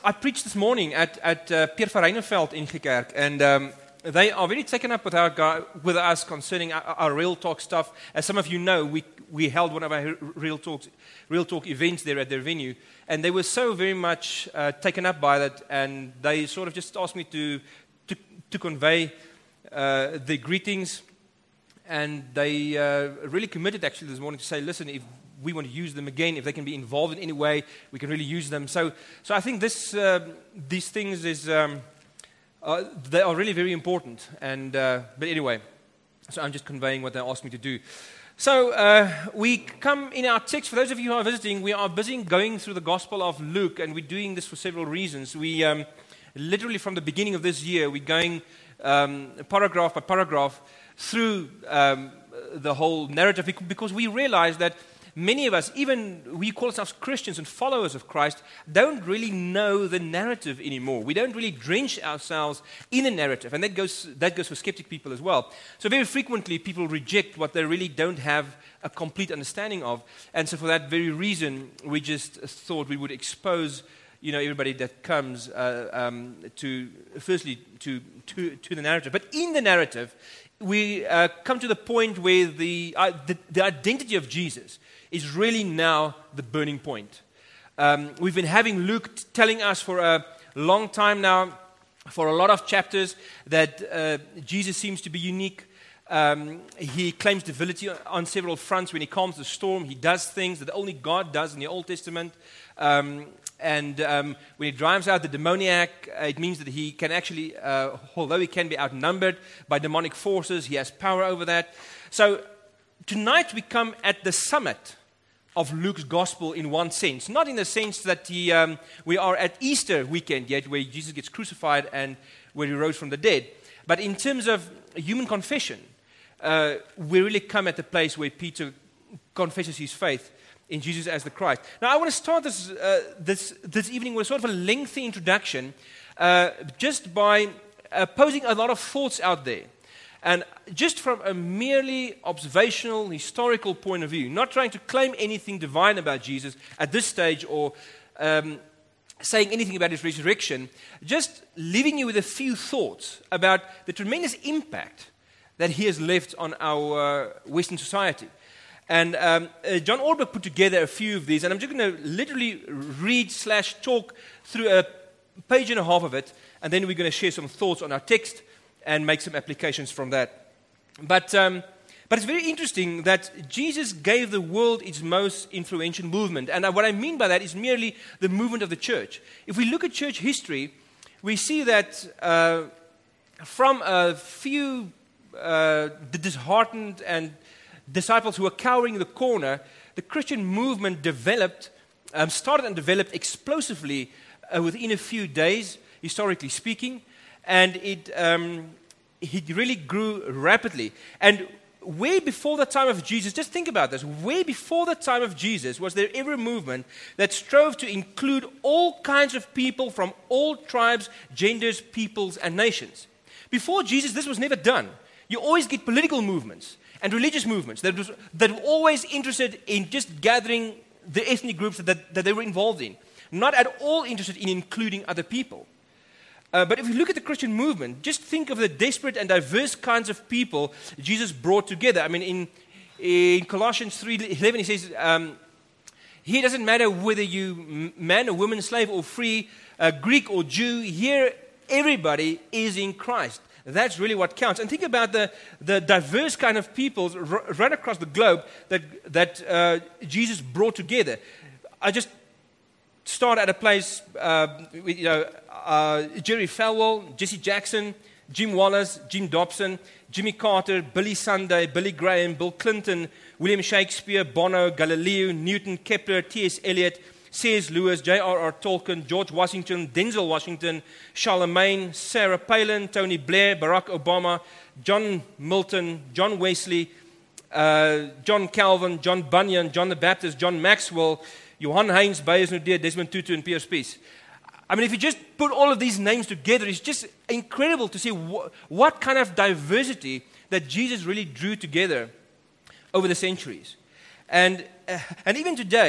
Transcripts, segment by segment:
I preached this morning at Pierre Verheinenveld in Gekerk, and they are really taken up with us concerning our Real Talk stuff. As some of you know, we held one of our Real Talk events there at their venue, and they were so very much taken up by that, and they sort of just asked me to convey the greetings, and they really committed actually this morning to say, listen, if we want to use them again, if they can be involved in any way, we can really use them. So I think these things they are really very important. And but anyway, so I'm just conveying what they asked me to do. So we come in our text. For those of you who are visiting, we are busy going through the Gospel of Luke, and we're doing this for several reasons. We literally from the beginning of this year, we're going paragraph by paragraph through the whole narrative, because we realize that many of us, even we call ourselves Christians and followers of Christ, don't really know the narrative anymore. We don't really drench ourselves in the narrative, and that goes for skeptic people as well. So very frequently people reject what they really don't have a complete understanding of, and so for that very reason, we just thought we would expose everybody that comes to the narrative. But in the narrative, we come to the point where the identity of Jesus is really now the burning point. We've been having Luke telling us for a long time now, for a lot of chapters, that Jesus seems to be unique. He claims divinity on several fronts. When he calms the storm, he does things that only God does in the Old Testament. And when he drives out the demoniac, it means that he can actually, although he can be outnumbered by demonic forces, he has power over that. So tonight we come at the summit of Luke's gospel in one sense. Not in the sense that we are at Easter weekend yet, where Jesus gets crucified and where he rose from the dead. But in terms of human confession, we really come at the place where Peter confesses his faith in Jesus as the Christ. Now, I want to start this evening with sort of a lengthy introduction, just by posing a lot of thoughts out there. And just from a merely observational, historical point of view, not trying to claim anything divine about Jesus at this stage or saying anything about his resurrection, just leaving you with a few thoughts about the tremendous impact that he has left on our Western society. And John Ortberg put together a few of these, and I'm just going to literally read/talk through a page and a half of it, and then we're going to share some thoughts on our text and make some applications from that. But it's very interesting that Jesus gave the world its most influential movement. And what I mean by that is merely the movement of the church. If we look at church history, we see that from a few the disheartened and disciples who were cowering in the corner, the Christian movement started and developed explosively within a few days, historically speaking. And it really grew rapidly. And way before the time of Jesus, just think about this, way before the time of Jesus, was there ever a movement that strove to include all kinds of people from all tribes, genders, peoples, and nations? Before Jesus, this was never done. You always get political movements and religious movements that were always interested in just gathering the ethnic groups that they were involved in, not at all interested in including other people. But if you look at the Christian movement, just think of the desperate and diverse kinds of people Jesus brought together. I mean, in Colossians 3:11, he says, here doesn't matter whether you man or woman, slave or free, Greek or Jew, here everybody is in Christ. That's really what counts. And think about the diverse kind of peoples right across the globe that Jesus brought together. I just start at a place, Jerry Falwell, Jesse Jackson, Jim Wallace, Jim Dobson, Jimmy Carter, Billy Sunday, Billy Graham, Bill Clinton, William Shakespeare, Bono, Galileo, Newton, Kepler, T.S. Eliot, C.S. Lewis, J.R.R. Tolkien, George Washington, Denzel Washington, Charlemagne, Sarah Palin, Tony Blair, Barack Obama, John Milton, John Wesley, John Calvin, John Bunyan, John the Baptist, John Maxwell, Johann Heinz, Beyers Naudé, Desmond Tutu, and Pierre Spies. I mean, if you just put all of these names together, it's just incredible to see what kind of diversity that Jesus really drew together over the centuries. And even today,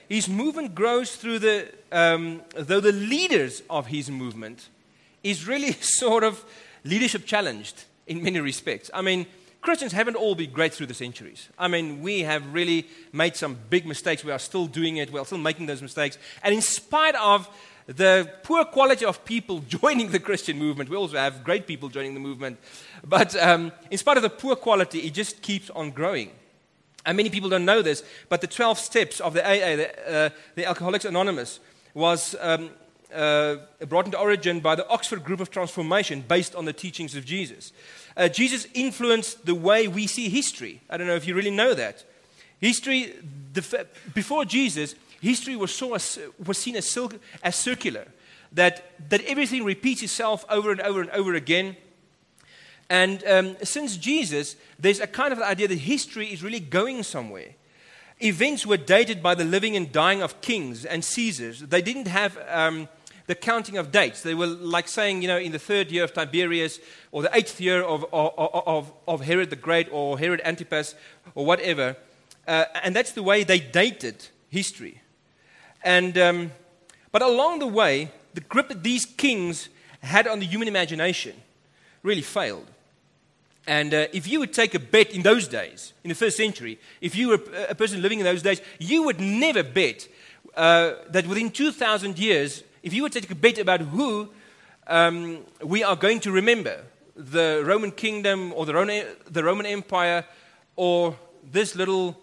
his movement grows through though the leaders of his movement is really sort of leadership challenged in many respects. I mean, Christians haven't all been great through the centuries. I mean, we have really made some big mistakes. We are still doing it. We are still making those mistakes. And in spite of the poor quality of people joining the Christian movement, we also have great people joining the movement. But in spite of the poor quality, it just keeps on growing. And many people don't know this, but the 12 steps of the AA, the Alcoholics Anonymous, was brought into origin by the Oxford Group of Transformation based on the teachings of Jesus. Jesus influenced the way we see history. I don't know if you really know that. History, before Jesus, history was seen as circular, that everything repeats itself over and over and over again. And since Jesus, there's a kind of idea that history is really going somewhere. Events were dated by the living and dying of kings and Caesars. They didn't have the counting of dates. They were like saying, in the 3rd year of Tiberius, or the 8th year of Herod the Great, or Herod Antipas, or whatever. And that's the way they dated history. And but along the way, the grip that these kings had on the human imagination really failed. And if you would take a bet in those days, in the 1st century, if you were a person living in those days, you would never bet that within 2,000 years, if you would take a bet about who we are going to remember, the Roman kingdom or the Roman Empire, or this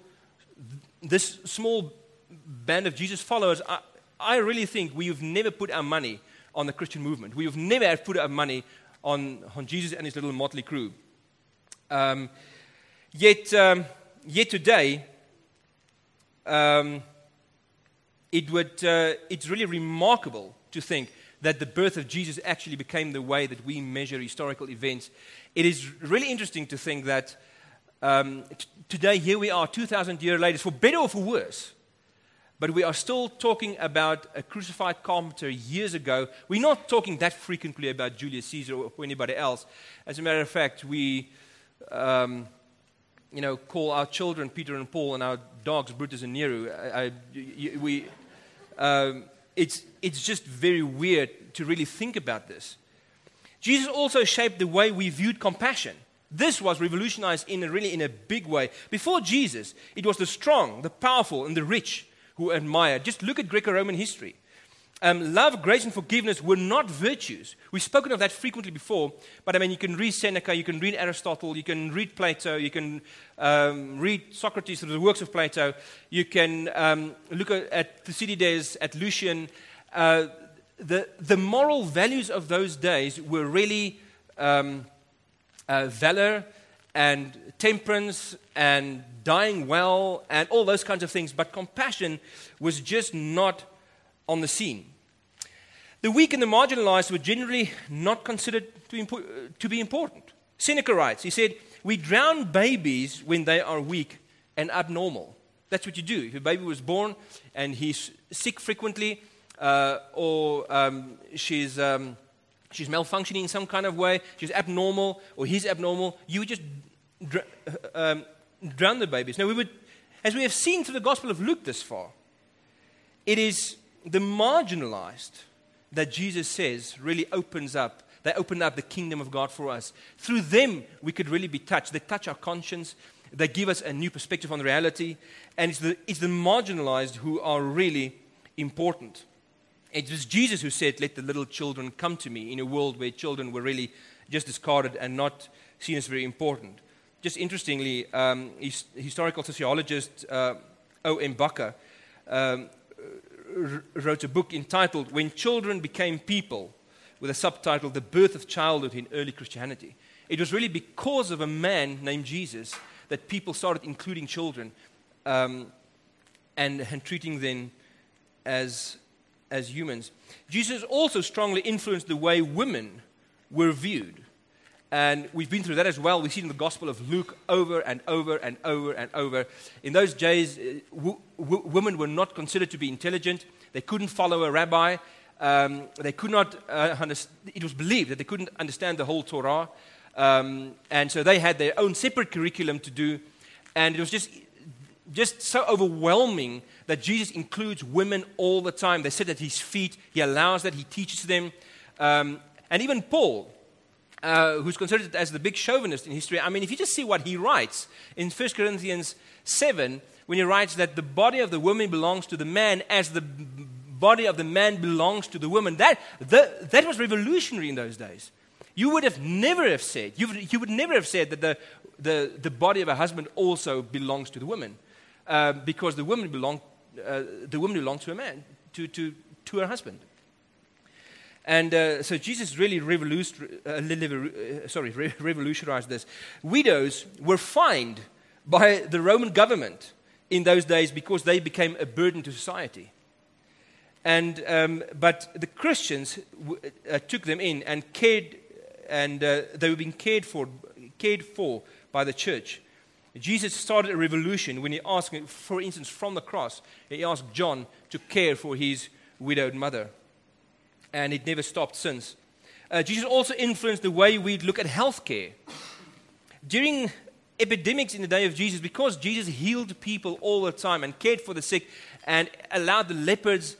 small band of Jesus followers, I really think we've never put our money on the Christian movement. We've never put our money on Jesus and his little motley crew. Yet today, it's really remarkable to think that the birth of Jesus actually became the way that we measure historical events. It is really interesting to think that today, here we are, 2,000 years later, for better or for worse, but we are still talking about a crucified carpenter years ago. We're not talking that frequently about Julius Caesar or anybody else. As a matter of fact, we call our children Peter and Paul and our dogs Brutus and Nero. It's just very weird to really think about this. Jesus also shaped the way we viewed compassion. This was revolutionized in a big way. Before Jesus, it was the strong, the powerful, and the rich who admired. Just look at Greco-Roman history. Love, grace, and forgiveness were not virtues. We've spoken of that frequently before, but I mean, you can read Seneca, you can read Aristotle, you can read Plato, you can read Socrates through the works of Plato, you can look at Thucydides, at Lucian. The moral values of those days were really valor and temperance and dying well and all those kinds of things, but compassion was just not on the scene. The weak and the marginalized were generally not considered to be important. Seneca writes, he said, "We drown babies when they are weak and abnormal." That's what you do. If a baby was born and he's sick frequently, or she's malfunctioning in some kind of way, she's abnormal or he's abnormal, you would just drown the babies. Now, as we have seen through the Gospel of Luke this far, it is the marginalized that Jesus says really opens up. They open up the kingdom of God for us. Through them, we could really be touched. They touch our conscience. They give us a new perspective on reality. And it's the marginalized who are really important. It was Jesus who said, "Let the little children come to me," in a world where children were really just discarded and not seen as very important. Just interestingly, historical sociologist O.M. Bucker wrote a book entitled "When Children Became People," with a subtitle, "The Birth of Childhood in Early Christianity." It was really because of a man named Jesus that people started including children and treating them as humans. Jesus also strongly influenced the way women were viewed. And we've been through that as well. We see in the Gospel of Luke over and over and over and over. In those days, women were not considered to be intelligent. They couldn't follow a rabbi. They could not it was believed that they couldn't understand the whole Torah. And so they had their own separate curriculum to do. And it was just just so overwhelming that Jesus includes women all the time. They sit at his feet. He allows that. He teaches them. And even Paul, who's considered as the big chauvinist in history, I mean, if you just see what he writes in 1 Corinthians 7, when he writes that the body of the woman belongs to the man as the body of the man belongs to the woman, that was revolutionary in those days. You would never have said that the body of a husband also belongs to the woman, because the woman belongs to a man, to her husband. And so Jesus really revolutionized this. Widows were fined by the Roman government in those days because they became a burden to society. But the Christians took them in and cared, and they were being cared for by the church. Jesus started a revolution when he asked, for instance, from the cross, he asked John to care for his widowed mother. And it never stopped since. Jesus also influenced the way we look at healthcare. During epidemics in the day of Jesus, because Jesus healed people all the time and cared for the sick and allowed the lepers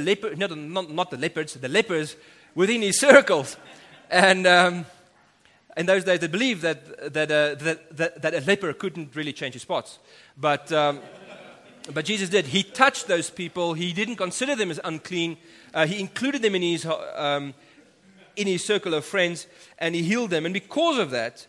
within his circles. And in those days, they believed that a leper couldn't really change his spots. But Jesus did. He touched those people. He didn't consider them as unclean. He included them in his circle of friends, and he healed them. And because of that,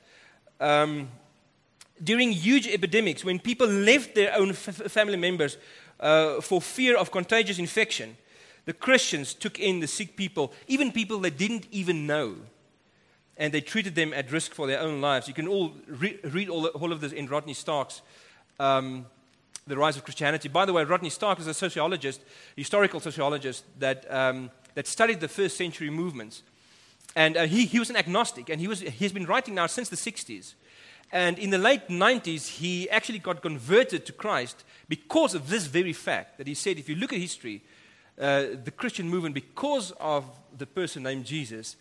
during huge epidemics, when people left their own family members for fear of contagious infection, the Christians took in the sick people, even people they didn't even know, and they treated them at risk for their own lives. You can all read all of this in Rodney Stark's The Rise of Christianity. By the way, Rodney Stark is a historical sociologist that studied the first century movements. And he was an agnostic, and he's been writing now since the 60s. And in the late 90s, he actually got converted to Christ because of this very fact, that he said, if you look at history, the Christian movement, because of the person named Jesus,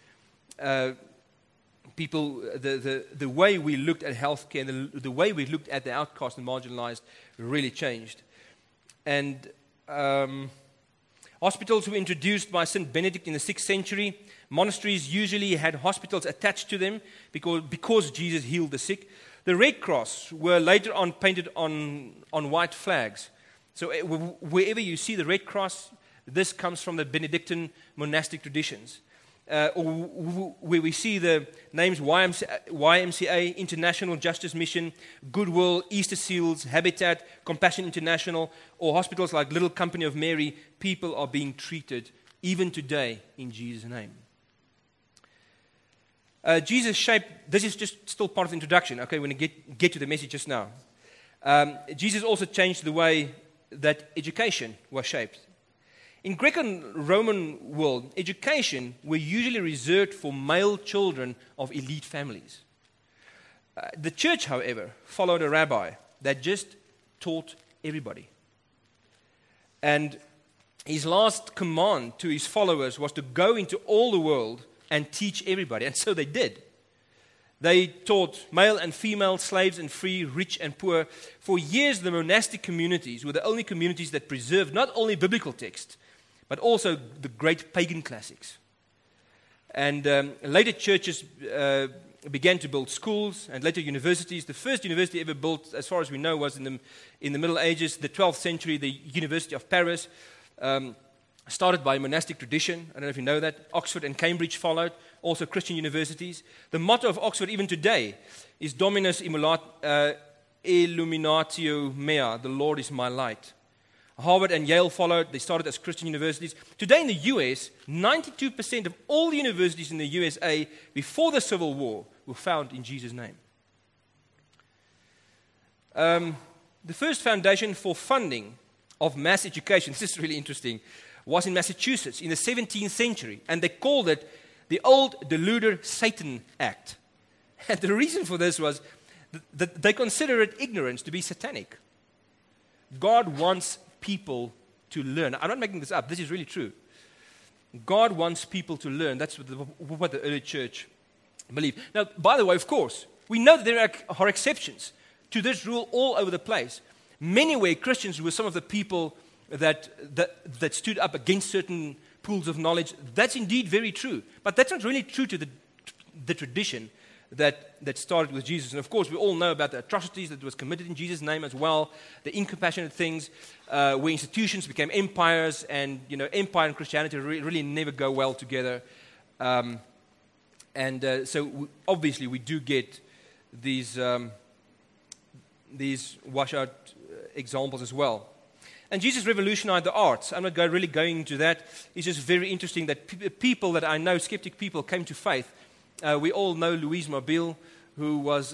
people, the way we looked at healthcare, the way we looked at the outcast and marginalized really changed. And hospitals were introduced by St. Benedict in the 6th century. Monasteries usually had hospitals attached to them because Jesus healed the sick. The Red Cross were later on painted on white flags. So wherever you see the Red Cross, this comes from the Benedictine monastic traditions. Where we see the names YMCA, International Justice Mission, Goodwill, Easter Seals, Habitat, Compassion International, or hospitals like Little Company of Mary, people are being treated even today in Jesus' name. Jesus shaped, this is just still part of the introduction, okay, when we get to the message just now. Jesus also changed the way that education was shaped. In Greco-Roman world, education were usually reserved for male children of elite families. The church, however, followed a rabbi that just taught everybody. And his last command to his followers was to go into all the world and teach everybody. And so they did. They taught male and female, slaves and free, rich and poor. For years, the monastic communities were the only communities that preserved not only biblical texts, but also the great pagan classics. And later churches began to build schools and later universities. The first university ever built, as far as we know, was in the Middle Ages, the 12th century, the University of Paris, started by a monastic tradition. I don't know if you know that. Oxford and Cambridge followed, also Christian universities. The motto of Oxford even today is Dominus illuminatio mea, the Lord is my light. Harvard and Yale followed. They started as Christian universities. Today in the US, 92% of all the universities in the USA before the Civil War were found in Jesus' name. The first foundation for funding of mass education, this is really interesting, was in Massachusetts in the 17th century. And they called it the Old Deluder Satan Act. And the reason for this was that they considered ignorance to be satanic. God wants people to learn. I'm not making this up. This is really true. God wants people to learn. That's what the early church believed. Now, by the way, of course, we know that there are exceptions to this rule all over the place. many were Christians who were some of the people that stood up against certain pools of knowledge. That's indeed very true. But that's not really true to the tradition that started with Jesus. And of course, we all know about the atrocities that was committed in Jesus' name as well, the incompassionate things, where institutions became empires, and empire and Christianity really never go well together. Obviously we do get these washout examples as well. And Jesus revolutionized the arts. I'm not really going into that. It's just very interesting that people that I know, skeptic people, came to faith. We all know Louise Mobile, who was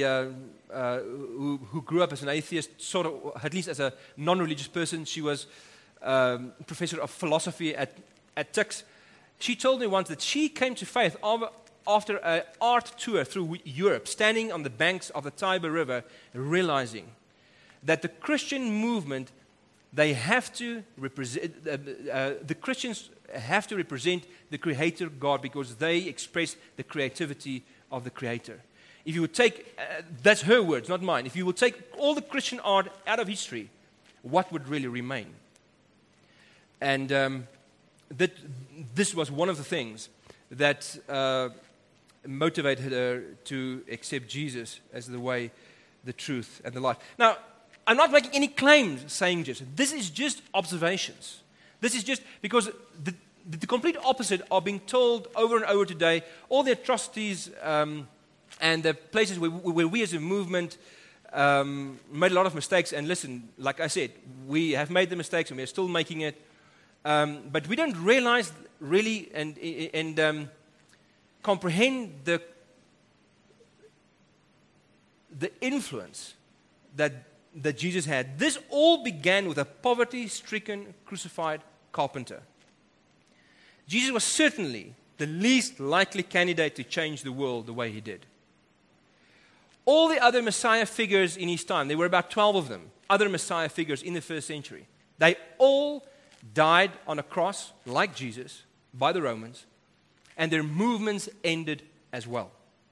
who grew up as an atheist, sort of, at least as a non-religious person. She was professor of philosophy at Tuks. She told me once that she came to faith after an art tour through Europe, standing on the banks of the Tiber River, realizing that the Christian movement, they have to represent, the Christians have to represent the Creator God, because they express the creativity of the Creator. If you would take, that's her words, not mine. If you would take all the Christian art out of history, what would really remain? And this was one of the things that motivated her to accept Jesus as the way, the truth, and the life. Now, I'm not making any claims saying this is just observations. This is just because the complete opposite are being told over and over today. All the atrocities and the places where we as a movement made a lot of mistakes. And listen, like I said, we have made the mistakes and we are still making it. But we don't realize really and comprehend the influence that Jesus had. This all began with a poverty-stricken, crucified carpenter. Jesus was certainly the least likely candidate to change the world the way he did. All the other Messiah figures in his time, there were about 12 of them, other Messiah figures in the first century, they all died on a cross, like Jesus, by the Romans, and their movements ended as well.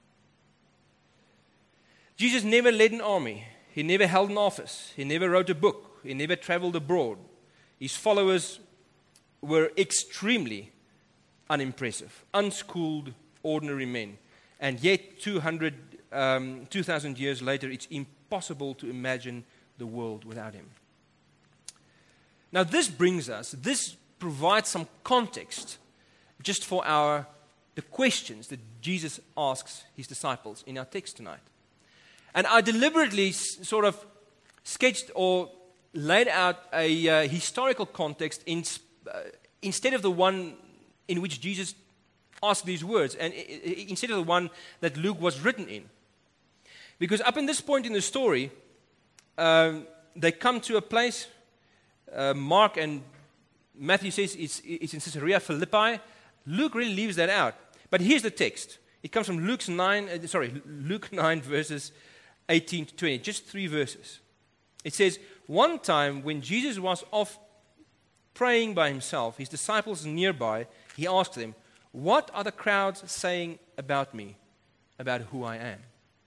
Jesus never led an army. He never held an office. He never wrote a book. He never traveled abroad. His followers were extremely unimpressive, unschooled, ordinary men. And yet, 2,000 years later, it's impossible to imagine the world without him. Now, this provides some context just for the questions that Jesus asks his disciples in our text tonight. And I deliberately sort of sketched or laid out a historical context instead of the one in which Jesus asked these words, and instead of the one that Luke was written in. Because up in this point in the story, they come to a place, Mark and Matthew says it's in Caesarea Philippi. Luke really leaves that out. But here's the text. It comes from Luke 9 verses 18 to 20, just 3 verses. It says, one time when Jesus was off praying by himself, his disciples nearby, he asked them, what are the crowds saying about me, about who I am?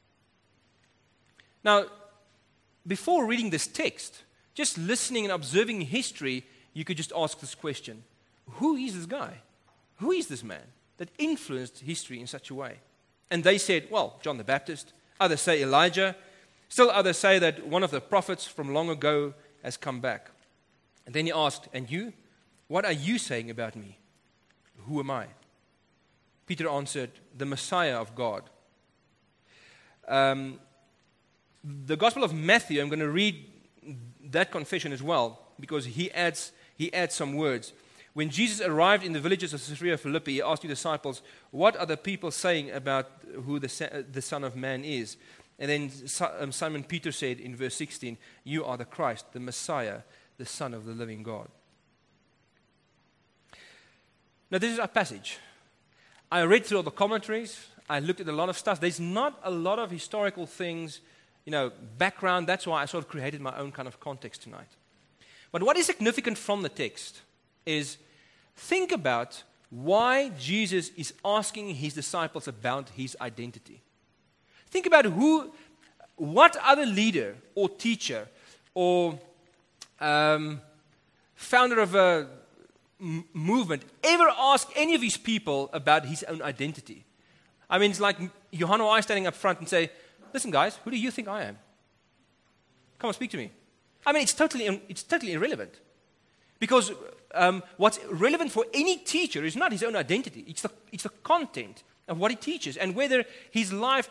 Now, before reading this text, just listening and observing history, you could just ask this question. Who is this guy? Who is this man that influenced history in such a way? And they said, well, John the Baptist. Others say Elijah. Still others say that one of the prophets from long ago has come back. And then he asked, and you? What are you saying about me? Who am I? Peter answered, the Messiah of God. The Gospel of Matthew, I'm going to read that confession as well, because he adds some words. When Jesus arrived in the villages of Caesarea Philippi, he asked his disciples, what are the people saying about who the Son of Man is? And then Simon Peter said in verse 16, you are the Christ, the Messiah, the Son of the living God. Now this is our passage. I read through all the commentaries. I looked at a lot of stuff. There's not a lot of historical things, background. That's why I sort of created my own kind of context tonight. But what is significant from the text is think about why Jesus is asking his disciples about his identity. Think about what other leader or teacher or founder of a movement ever ask any of these people about his own identity? I mean, it's like Johan or I standing up front and say, listen guys, who do you think I am? Come on, speak to me. I mean, it's totally irrelevant. Because what's relevant for any teacher is not his own identity. It's the content of what he teaches, and whether his life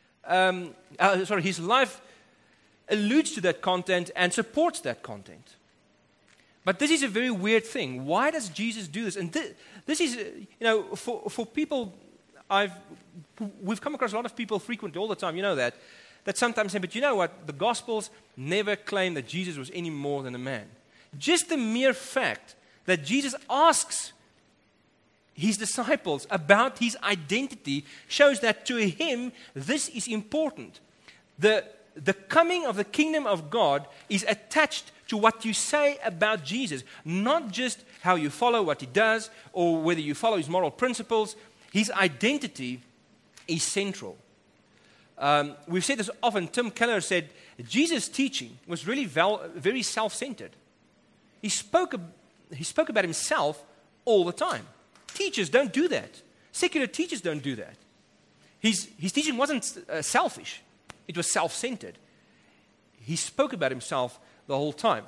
alludes to that content and supports that content. But this is a very weird thing. Why does Jesus do this? And this is, for people, we've come across a lot of people frequently all the time, that sometimes say, but you know what? The Gospels never claim that Jesus was any more than a man. Just the mere fact that Jesus asks his disciples about his identity shows that to him this is important. The coming of the kingdom of God is attached to what you say about Jesus, not just how you follow what he does or whether you follow his moral principles. His identity is central. We've said this often. Tim Keller said Jesus' teaching was really very self-centered. He spoke about himself all the time. Teachers don't do that. Secular teachers don't do that. His teaching wasn't selfish. It was self-centered. He spoke about himself the whole time.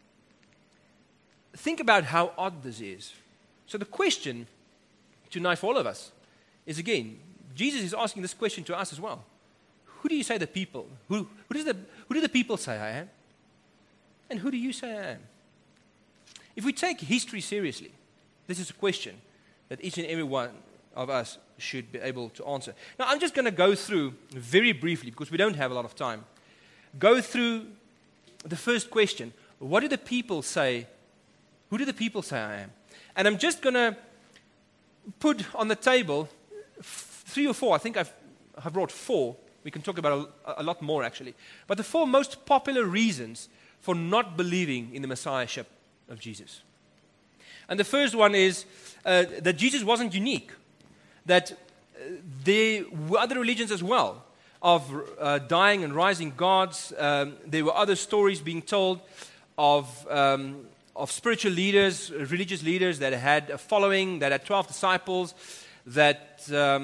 Think about how odd this is. So the question tonight for all of us is, again, Jesus is asking this question to us as well. Who do you say the people? Who do the people say I am? And who do you say I am? If we take history seriously, this is a question that each and every one of us should be able to answer. Now, I'm just going to go through very briefly, because we don't have a lot of time, go through the first question. What do the people say? Who do the people say I am? And I'm just going to put on the table 3 or 4. I think I've brought 4. We can talk about a lot more, actually. But the 4 most popular reasons for not believing in the Messiahship of Jesus. And the first one is that Jesus wasn't unique. That there were other religions as well of dying and rising gods. There were other stories being told of spiritual leaders, religious leaders that had a following, that had 12 disciples, that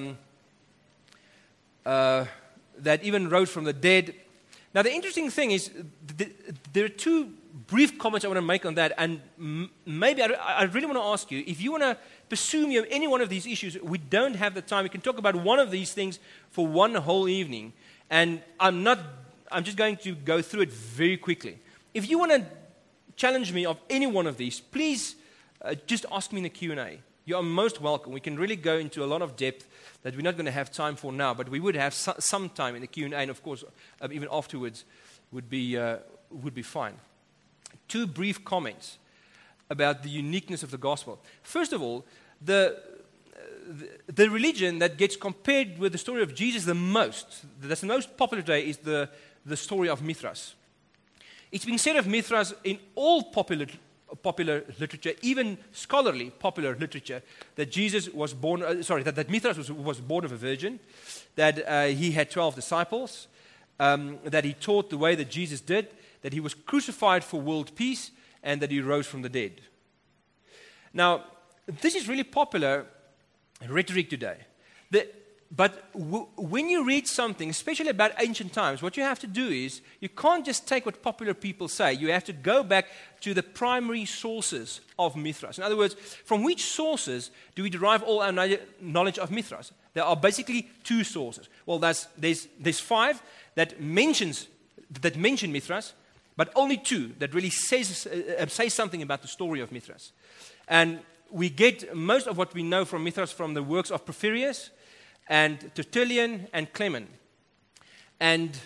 even rose from the dead. Now, the interesting thing is, there are 2 brief comments I want to make on that, and maybe I really want to ask you, if you want to pursue me on any one of these issues, we don't have the time. We can talk about one of these things for one whole evening, and I'm just going to go through it very quickly. If you want to challenge me of any one of these, please just ask me in the Q&A. You are most welcome. We can really go into a lot of depth that we're not going to have time for now, but we would have some time in the Q&A, and of course, even afterwards would be fine. 2 brief comments about the uniqueness of the gospel. First of all, the religion that gets compared with the story of Jesus that's the most popular today, is the story of Mithras. It's been said of Mithras in all popular literature, even scholarly popular literature, that Jesus was born. That Mithras was born of a virgin, that he had 12 disciples, that he taught the way that Jesus did, that he was crucified for world peace, and that he rose from the dead. Now, this is really popular rhetoric today. But when you read something, especially about ancient times, what you have to do is, you can't just take what popular people say. You have to go back to the primary sources of Mithras. In other words, from which sources do we derive all our knowledge of Mithras? There are basically 2 sources. Well, there's 5 that mention Mithras, but only 2 that really say something about the story of Mithras. And we get most of what we know from Mithras from the works of Porphyrius and Tertullian and Clement. And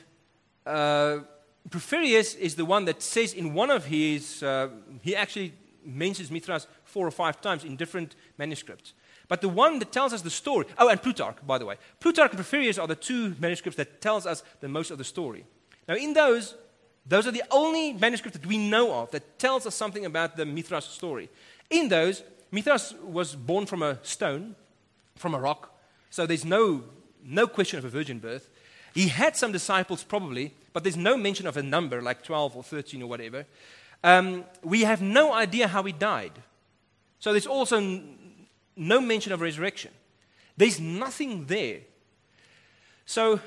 Porphyrius is the one that says in one of his, he actually mentions Mithras 4 or 5 times in different manuscripts. But the one that tells us the story, and Plutarch, by the way. Plutarch and Porphyrius are the 2 manuscripts that tells us the most of the story. Now, in those are the only manuscripts that we know of that tells us something about the Mithras story. In those, Mithras was born from a stone, from a rock, so there's no question of a virgin birth. He had some disciples probably, but there's no mention of a number like 12 or 13 or whatever. We have no idea how he died. So there's also no mention of resurrection. There's nothing there. So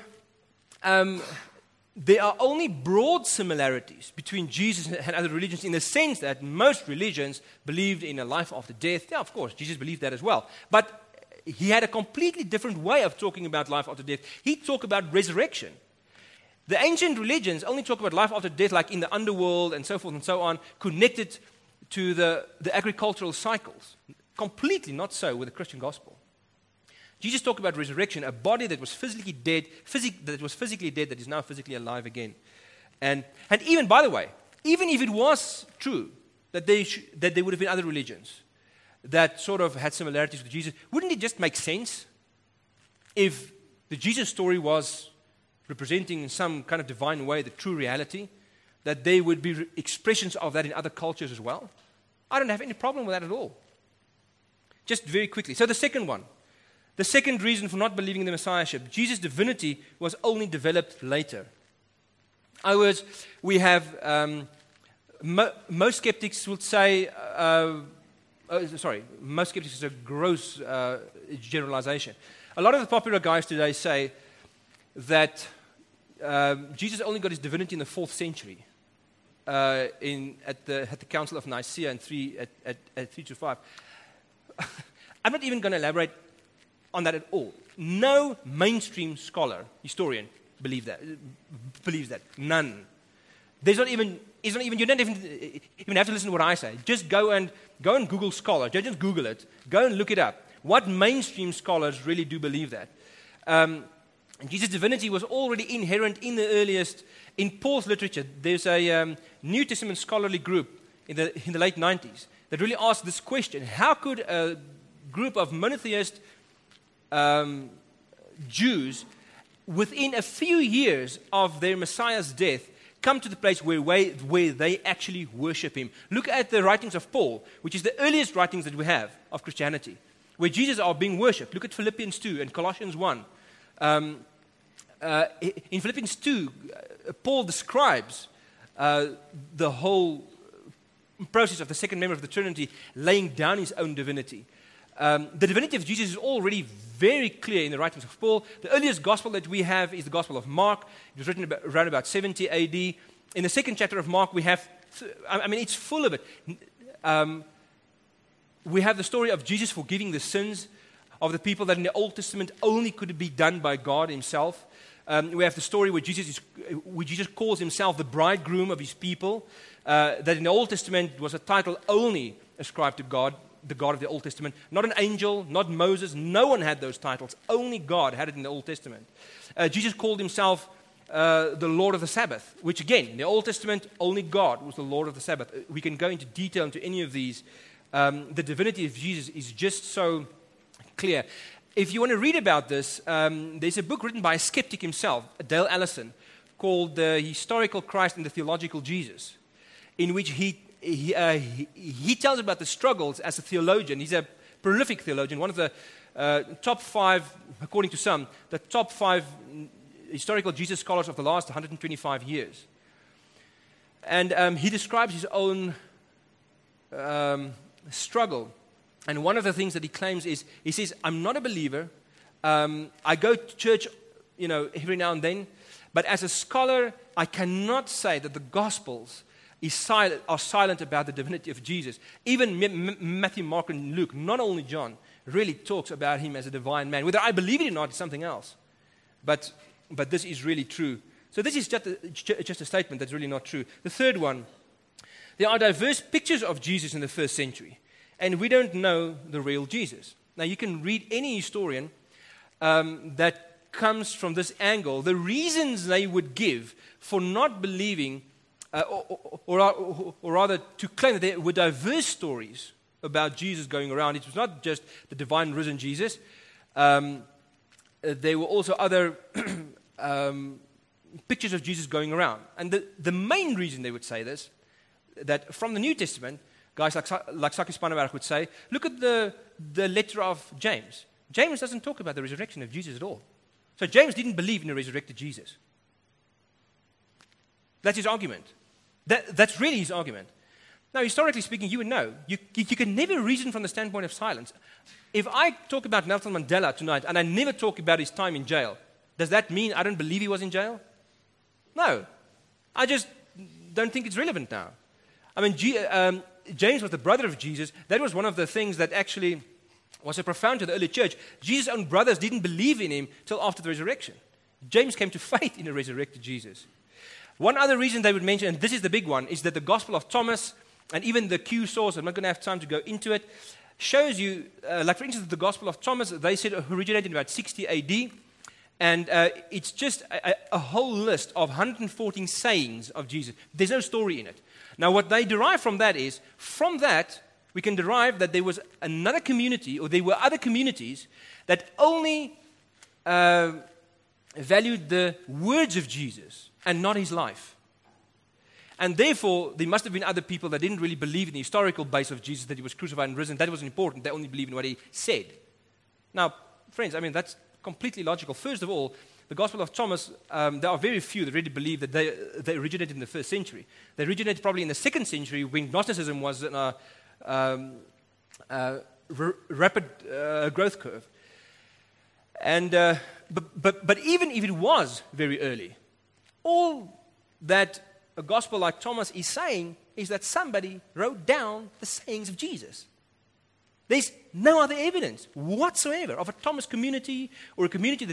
there are only broad similarities between Jesus and other religions in the sense that most religions believed in a life after death. Yeah, of course, Jesus believed that as well. But he had a completely different way of talking about life after death. He talked about resurrection. The ancient religions only talk about life after death, like in the underworld and so forth and so on, connected to the agricultural cycles. Completely not so with the Christian gospel. Jesus talked about resurrection, a body that was physically dead, that is now physically alive again. And even, by the way, even if it was true that there would have been other religions that sort of had similarities with Jesus, wouldn't it just make sense if the Jesus story was representing in some kind of divine way the true reality, that there would be expressions of that in other cultures as well? I don't have any problem with that at all. Just very quickly. So the second one, the second reason for not believing in the Messiahship, Jesus' divinity was only developed later. In other words, we have, most skeptics would say, most skeptics is a gross generalization. A lot of the popular guys today say that Jesus only got his divinity in the 4th century at the Council of Nicaea in 325. I'm not even going to elaborate on that at all. No mainstream scholar, historian, believes that. None. There's not even. It's not even. You don't even have to listen to what I say. Just go and Google scholar. Don't just Google it. Go and look it up. What mainstream scholars really do believe that? Jesus' divinity was already inherent in the earliest. In Paul's literature, there's a New Testament scholarly group in the late 90s that really asked this question: how could a group of monotheist Jews, within a few years of their Messiah's death, come to the place where they actually worship him? Look at the writings of Paul, which is the earliest writings that we have of Christianity, where Jesus are being worshipped. Look at Philippians 2 and Colossians 1. In Philippians 2, Paul describes the whole process of the second member of the Trinity laying down his own divinity. The divinity of Jesus is already very clear in the writings of Paul. The earliest gospel that we have is the Gospel of Mark. It was written around about 70 AD. In the second chapter of Mark, we have, it's full of it. We have the story of Jesus forgiving the sins of the people that in the Old Testament only could be done by God himself. We have the story where Jesus calls himself the bridegroom of his people. That in the Old Testament was a title only ascribed to God, the God of the Old Testament. Not an angel, not Moses. No one had those titles. Only God had it in the Old Testament. Jesus called himself the Lord of the Sabbath, which again, in the Old Testament, only God was the Lord of the Sabbath. We can go into detail into any of these. The divinity of Jesus is just so clear. If you want to read about this, there's a book written by a skeptic himself, Dale Allison, called The Historical Christ and the Theological Jesus, in which he tells about the struggles as a theologian. He's a prolific theologian, one of the top 5, according to some, the top 5 historical Jesus scholars of the last 125 years. And he describes his own struggle. And one of the things that he claims is, he says, I'm not a believer. I go to church, every now and then. But as a scholar, I cannot say that the Gospels are silent about the divinity of Jesus. Even Matthew, Mark, and Luke, not only John, really talks about him as a divine man. Whether I believe it or not is something else. But this is really true. So this is just a statement that's really not true. The third one, there are diverse pictures of Jesus in the first century, and we don't know the real Jesus. Now, you can read any historian that comes from this angle. The reasons they would give for not believing, or rather to claim that there were diverse stories about Jesus going around. It was not just the divine risen Jesus. There were also other pictures of Jesus going around. And the main reason they would say this, that from the New Testament, guys like Sakkie Spanneberg would say, look at the letter of James. James doesn't talk about the resurrection of Jesus at all. So James didn't believe in a resurrected Jesus. That's his argument. That's really his argument. Now, historically speaking, you would know. You can never reason from the standpoint of silence. If I talk about Nelson Mandela tonight and I never talk about his time in jail, does that mean I don't believe he was in jail? No. I just don't think it's relevant now. I mean, James was the brother of Jesus. That was one of the things that actually was so profound to the early church. Jesus' own brothers didn't believe in him till after the resurrection. James came to faith in the resurrected Jesus. One other reason they would mention, and this is the big one, is that the Gospel of Thomas and even the Q source, I'm not going to have time to go into it, shows you, like for instance, the Gospel of Thomas, they said originated in about 60 AD, and it's just a whole list of 114 sayings of Jesus. There's no story in it. Now, what they derive from that is, from that, we can derive that there was another community, or there were other communities, that only valued the words of Jesus and not his life. And therefore, there must have been other people that didn't really believe in the historical base of Jesus, that he was crucified and risen. That wasn't important. They only believed in what he said. Now, friends, I mean, that's completely logical. First of all, the Gospel of Thomas, there are very few that really believe that they originated in the first century. They originated probably in the second century when Gnosticism was in a rapid growth curve. And but even if it was very early, all that a gospel like Thomas is saying is that somebody wrote down the sayings of Jesus. There's no other evidence whatsoever of a Thomas community or a community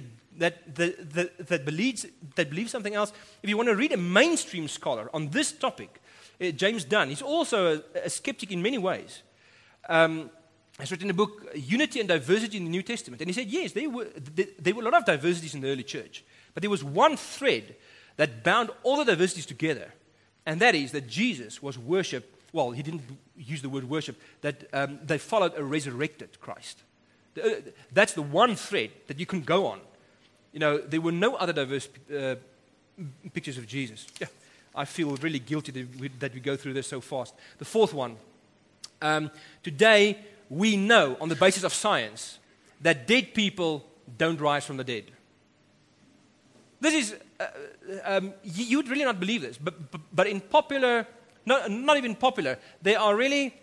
that believes something else. If you want to read a mainstream scholar on this topic, James Dunn, he's also a skeptic in many ways. He's written a book, Unity and Diversity in the New Testament. And he said, yes, there were a lot of diversities in the early church. But there was one thread that bound all the diversities together. And that is that Jesus was worshipped. Well, he didn't use the word worship. That they followed a resurrected Christ. That's the one thread that you can go on. You know, there were no other diverse pictures of Jesus. Yeah, I feel really guilty that we go through this so fast. The fourth one. Today, we know on the basis of science that dead people don't rise from the dead. This is, you would really not believe this, but in popular, not even popular, there are really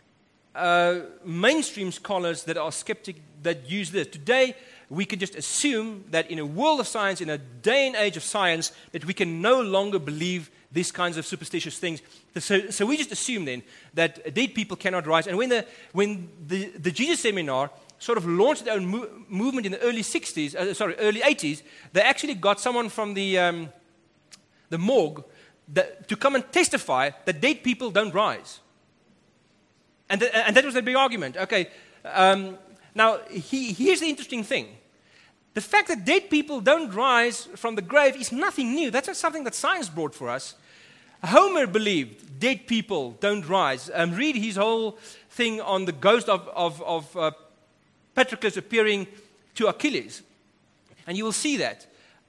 mainstream scholars that are skeptic that use this. Today, we can just assume that in a world of science, in a day and age of science, that we can no longer believe these kinds of superstitious things. So we just assume then that dead people cannot rise. And when the Jesus Seminar sort of launched their own movement in the early 80s, they actually got someone from the morgue to come and testify that dead people don't rise. And that was their big argument. Okay, now here's the interesting thing. The fact that dead people don't rise from the grave is nothing new. That's not something that science brought for us. Homer believed dead people don't rise. Read his whole thing on the ghost of Patroclus appearing to Achilles. And you will see that.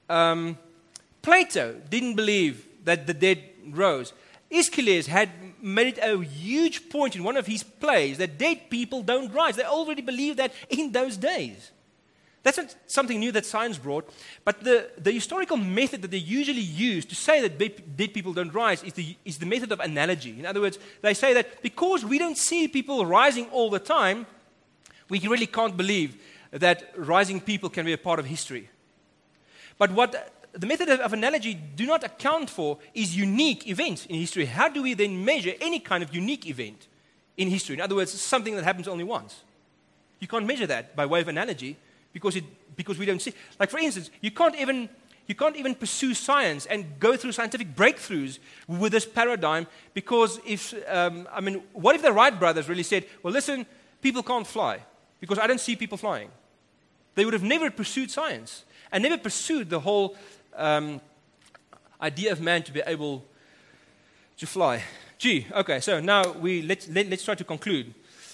Plato didn't believe that the dead rose. Aeschylus had made a huge point in one of his plays that dead people don't rise. They already believed that in those days. That's not something new that science brought, but the historical method that they usually use to say that dead people don't rise is the method of analogy. In other words, they say that because we don't see people rising all the time, we really can't believe that rising people can be a part of history. But what the method of analogy do not account for is unique events in history. How do we then measure any kind of unique event in history? In other words, something that happens only once. You can't measure that by way of analogy because we don't see. Like for instance, you can't even pursue science and go through scientific breakthroughs with this paradigm because what if the Wright brothers really said, well, listen, people can't fly because I don't see people flying. They would have never pursued science and never pursued the whole idea of man to be able to fly. Okay, so now let's try to conclude.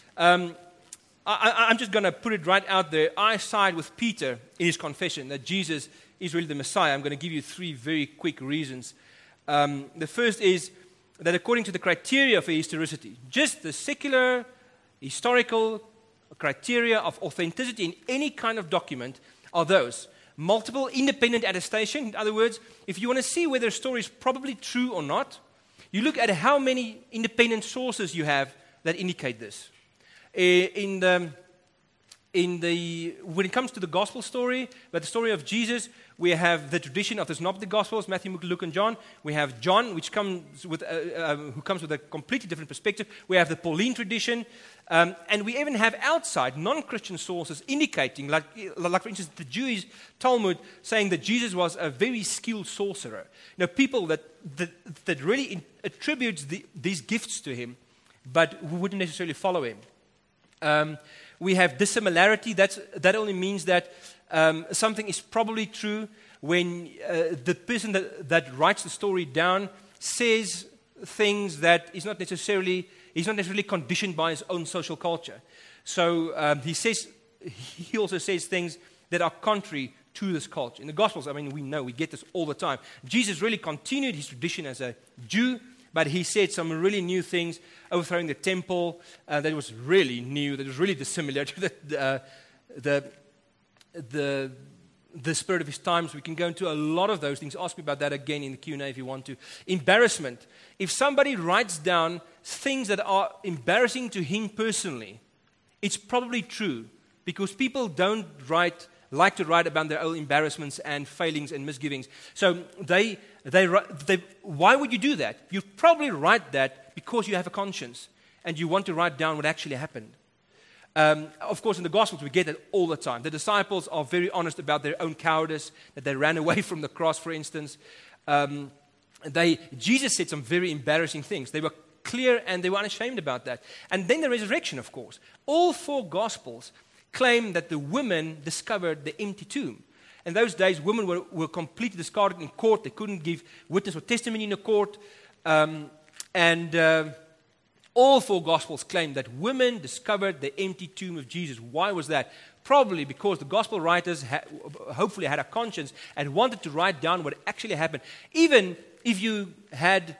I'm just going to put it right out there. I side with Peter in his confession that Jesus is really the Messiah. I'm going to give you 3 very quick reasons. The first is that according to the criteria for historicity, just the secular, historical criteria of authenticity in any kind of document are those. multiple independent attestation. In other words, if you want to see whether a story is probably true or not, you look at how many independent sources you have that indicate this. When it comes to the gospel story, but the story of Jesus, we have the tradition of the Synoptic Gospels, Matthew, Luke, and John. We have John, which comes with who comes with a completely different perspective. We have the Pauline tradition, and we even have outside non-Christian sources indicating, like for instance, the Jewish Talmud saying that Jesus was a very skilled sorcerer. You know, people that really attributes these gifts to him, but who wouldn't necessarily follow him. We have dissimilarity. That only means that something is probably true when the person that writes the story down says things that he's not necessarily conditioned by his own social culture. So he also says things that are contrary to this culture. In the Gospels, I mean, we get this all the time. Jesus really continued his tradition as a Jew, but he said some really new things, overthrowing the temple, that was really new, that was really dissimilar to the spirit of his times. We can go into a lot of those things. Ask me about that again in the Q&A if you want to. Embarrassment. If somebody writes down things that are embarrassing to him personally, it's probably true, because people don't like to write about their own embarrassments and failings and misgivings. So why would you do that? You probably write that because you have a conscience and you want to write down what actually happened. Of course, in the Gospels, we get that all the time. The disciples are very honest about their own cowardice, that they ran away from the cross, for instance. Jesus said some very embarrassing things. They were clear and they were unashamed about that. And then the resurrection, of course. All four Gospels claim that the women discovered the empty tomb. In those days, women were completely discarded in court. They couldn't give witness or testimony in a court. All four Gospels claim that women discovered the empty tomb of Jesus. Why was that? Probably because the Gospel writers hopefully had a conscience and wanted to write down what actually happened. Even if you had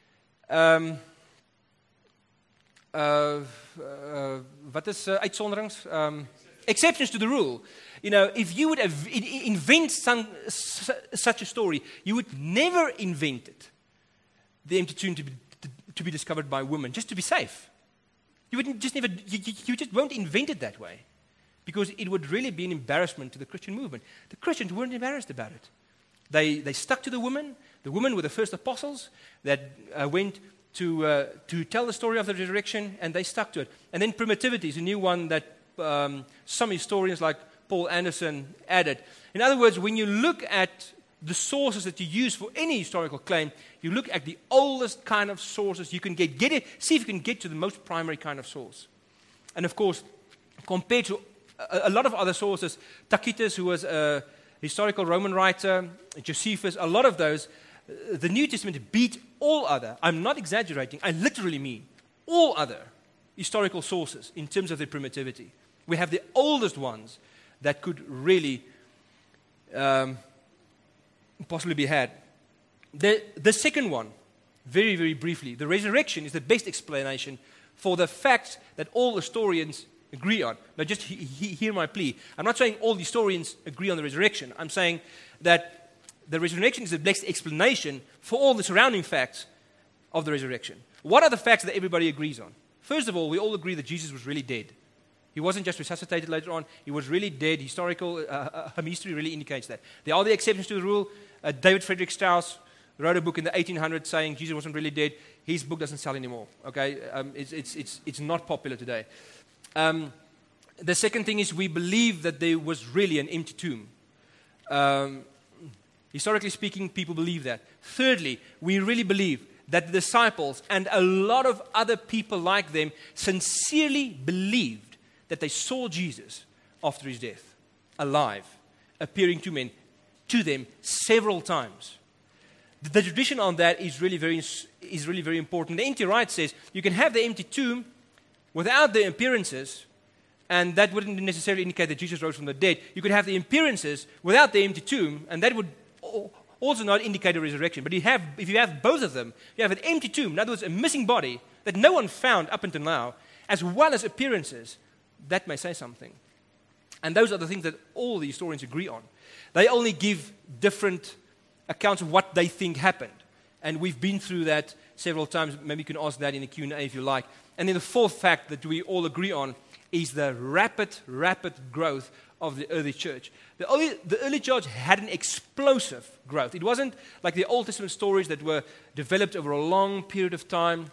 uitzonderings? Exceptions to the rule. You know, if you would invent such a story, you would never invent it, the empty tomb to be discovered by women, just to be safe. You just won't invent it that way, because it would really be an embarrassment to the Christian movement. The Christians weren't embarrassed about it. They stuck to the women. The women were the first apostles that went to tell the story of the resurrection, and they stuck to it. And then primitivity is a new one that some historians like Paul Anderson added. In other words, when you look at the sources that you use for any historical claim, you look at the oldest kind of sources you can get it, see if you can get to the most primary kind of source. And of course, compared to a lot of other sources, Tacitus, who was a historical Roman writer, Josephus, a lot of those, the New Testament beat all other, I'm not exaggerating, I literally mean all other historical sources in terms of their primitivity. We have the oldest ones that could really possibly be had. The second one, very, very briefly, the resurrection is the best explanation for the facts that all historians agree on. Now just hear my plea. I'm not saying all historians agree on the resurrection. I'm saying that the resurrection is the best explanation for all the surrounding facts of the resurrection. What are the facts that everybody agrees on? First of all, we all agree that Jesus was really dead. He wasn't just resuscitated later on. He was really dead. Historical history really indicates that. There are the exceptions to the rule. David Frederick Strauss wrote a book in the 1800s saying Jesus wasn't really dead. His book doesn't sell anymore. Okay, it's not popular today. The second thing is we believe that there was really an empty tomb. Historically speaking, people believe that. Thirdly, we really believe that the disciples and a lot of other people like them sincerely believed that they saw Jesus after his death, alive, appearing to them several times. The tradition on that is really very important. The N.T. Wright says you can have the empty tomb without the appearances, and that wouldn't necessarily indicate that Jesus rose from the dead. You could have the appearances without the empty tomb, and that would also not indicate a resurrection. But if you have both of them, you have an empty tomb, in other words, a missing body that no one found up until now, as well as appearances, that may say something. And those are the things that all the historians agree on. They only give different accounts of what they think happened. And we've been through that several times. Maybe you can ask that in the Q&A if you like. And then the fourth fact that we all agree on is the rapid growth of the early church. The early church had an explosive growth. It wasn't like the Old Testament stories that were developed over a long period of time.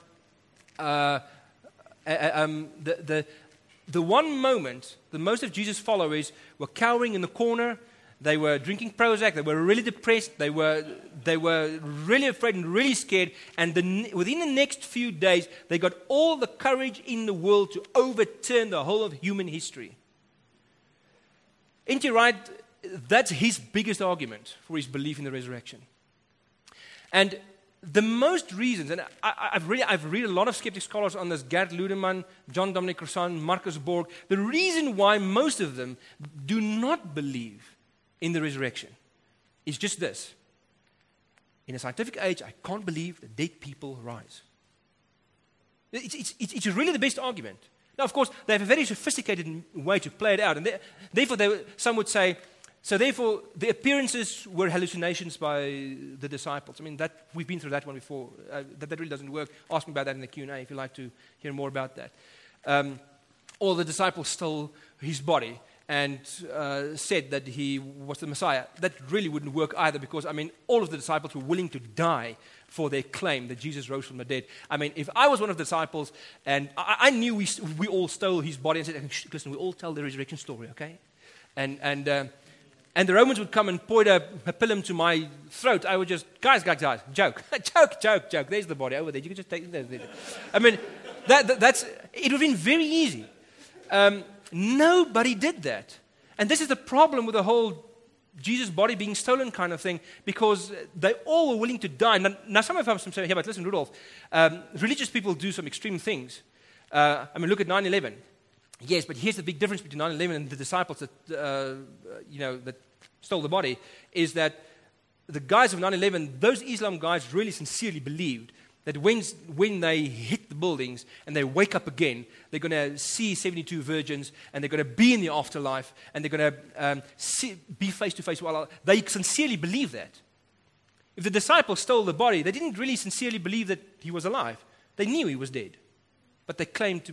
The one moment, the most of Jesus' followers were cowering in the corner. They were drinking Prozac. They were really depressed. They were really afraid and really scared. And within the next few days, they got all the courage in the world to overturn the whole of human history. N.T. Wright, that's his biggest argument for his belief in the resurrection. And the most reasons, and I've read a lot of skeptic scholars on this, Gerd Ludemann, John Dominic Crossan, Marcus Borg. The reason why most of them do not believe in the resurrection is just this. In a scientific age, I can't believe that dead people rise. It's really the best argument. Now, of course, they have a very sophisticated way to play it out. And therefore, some would say, so therefore, the appearances were hallucinations by the disciples. I mean, we've been through that one before. That really doesn't work. Ask me about that in the Q&A if you'd like to hear more about that. Or the disciples stole his body and said that he was the Messiah. That really wouldn't work either because, I mean, all of the disciples were willing to die for their claim that Jesus rose from the dead. I mean, if I was one of the disciples and I knew we all stole his body and said, listen, we all tell the resurrection story, okay? And the Romans would come and point a pilum to my throat. I would just, guys, joke. joke. There's the body over there. You can just take it. I mean, it would have been very easy. Nobody did that. And this is the problem with the whole Jesus' body being stolen kind of thing, because they all were willing to die. Now some of us say, yeah, but listen, Rudolph, religious people do some extreme things. I mean, look at 9/11. Yes, but here's the big difference between 9/11 and the disciples that, that stole the body, is that the guys of 9/11, those Islam guys really sincerely believed that when they hit the buildings and they wake up again, they're going to see 72 virgins and they're going to be in the afterlife and they're going to be face to face with Allah. They sincerely believe that. If the disciples stole the body, they didn't really sincerely believe that he was alive. They knew he was dead. But they claimed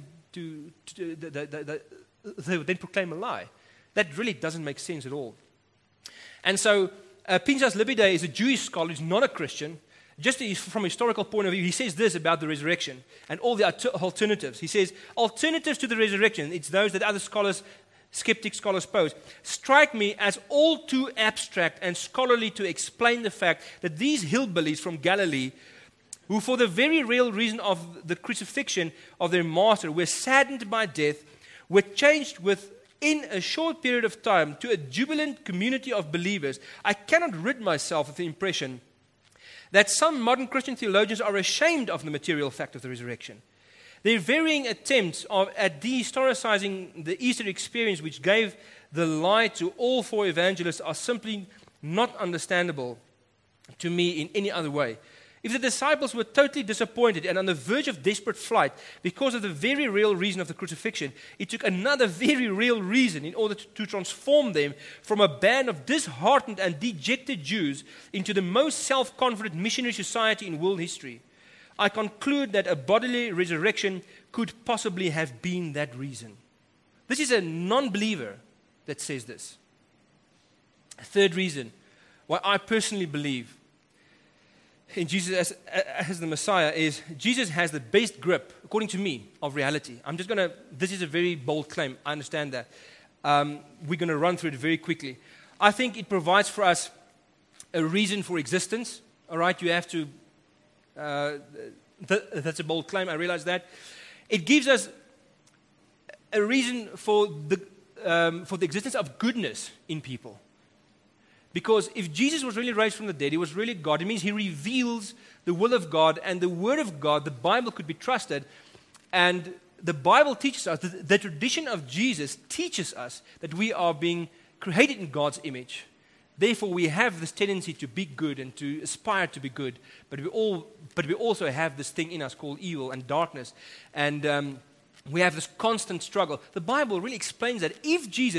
they would then proclaim a lie. That really doesn't make sense at all. And so Pinchas Libide is a Jewish scholar who's not a Christian. Just from a historical point of view, he says this about the resurrection and all the alternatives. He says, alternatives to the resurrection, it's those that other skeptic scholars pose, strike me as all too abstract and scholarly to explain the fact that these hillbillies from Galilee, who for the very real reason of the crucifixion of their martyr were saddened by death, were changed within a short period of time to a jubilant community of believers. I cannot rid myself of the impression that some modern Christian theologians are ashamed of the material fact of the resurrection. Their varying attempts at dehistoricizing the Easter experience, which gave the lie to all four evangelists, are simply not understandable to me in any other way. If the disciples were totally disappointed and on the verge of desperate flight because of the very real reason of the crucifixion, it took another very real reason in order to transform them from a band of disheartened and dejected Jews into the most self-confident missionary society in world history. I conclude that a bodily resurrection could possibly have been that reason. This is a non-believer that says this. A third reason why I personally believe in Jesus as the Messiah is Jesus has the best grip, according to me, of reality. This is a very bold claim. I understand that. We're going to run through it very quickly. I think it provides for us a reason for existence. All right, you have to, that's a bold claim, I realize that. It gives us a reason for the existence of goodness in people. Because if Jesus was really raised from the dead, he was really God, it means he reveals the will of God and the Word of God. The Bible could be trusted. And the Bible teaches us, the tradition of Jesus teaches us that we are being created in God's image. Therefore, we have this tendency to be good and to aspire to be good. But we also have this thing in us called evil and darkness. And we have this constant struggle. The Bible really explains that if Jesus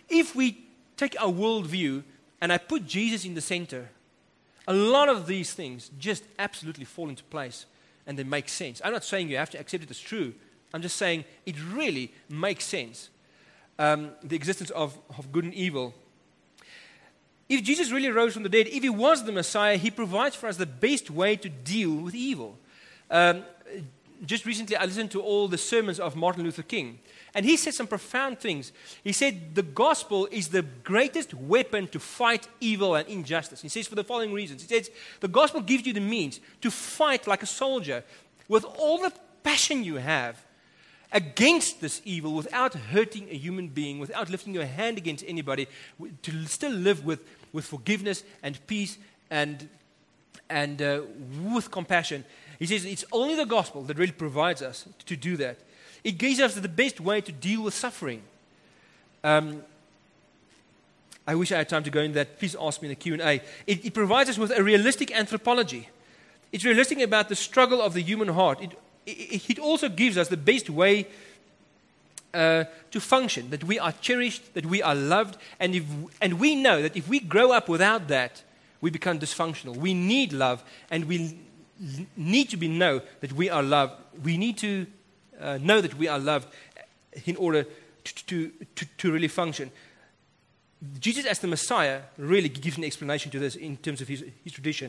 if we take our worldview and I put Jesus in the center, a lot of these things just absolutely fall into place and they make sense. I'm not saying you have to accept it as true. I'm just saying it really makes sense. The existence of good and evil. If Jesus really rose from the dead, if he was the Messiah, he provides for us the best way to deal with evil. Just recently, I listened to all the sermons of Martin Luther King, and he said some profound things. He said the gospel is the greatest weapon to fight evil and injustice. He says for the following reasons. He says the gospel gives you the means to fight like a soldier with all the passion you have against this evil without hurting a human being, without lifting your hand against anybody, to still live with forgiveness and peace and with compassion. He says it's only the gospel that really provides us to do that. It gives us the best way to deal with suffering. I wish I had time to go into that. Please ask me in the Q&A. It provides us with a realistic anthropology. It's realistic about the struggle of the human heart. It also gives us the best way to function, that we are cherished, that we are loved, and we know that if we grow up without that, we become dysfunctional. We need love, and we need to know that we are loved. We need to know that we are loved in order to really function. Jesus as the Messiah really gives an explanation to this in terms of his tradition.